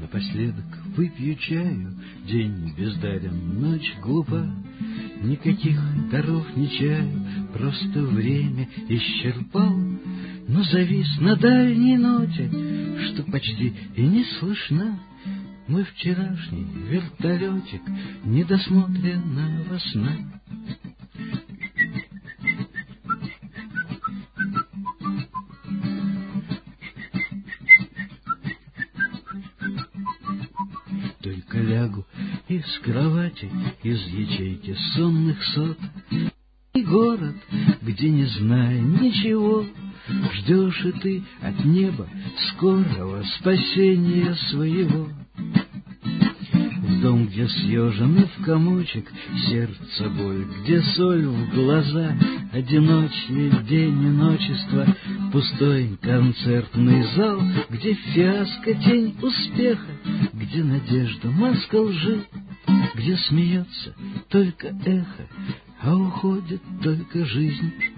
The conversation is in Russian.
напоследок выпью чаю, день бездарен, ночь глупа. Никаких даров не чаю, просто время исчерпал, но завис на дальней ноте, что почти и не слышна. Мой вчерашний вертолетик недосмотренного сна. Только лягу из кровати, из ячейки сонных сот, и город, где, не зная ничего, ждешь и ты от неба скорого спасения своего. В дом, где съежены в комочек сердце боль, где соль в глаза, одиночный день иночества, пустой концертный зал, где фиаско тень успеха, где надежда маска лжи, где смеется только эхо, а уходит только жизнь.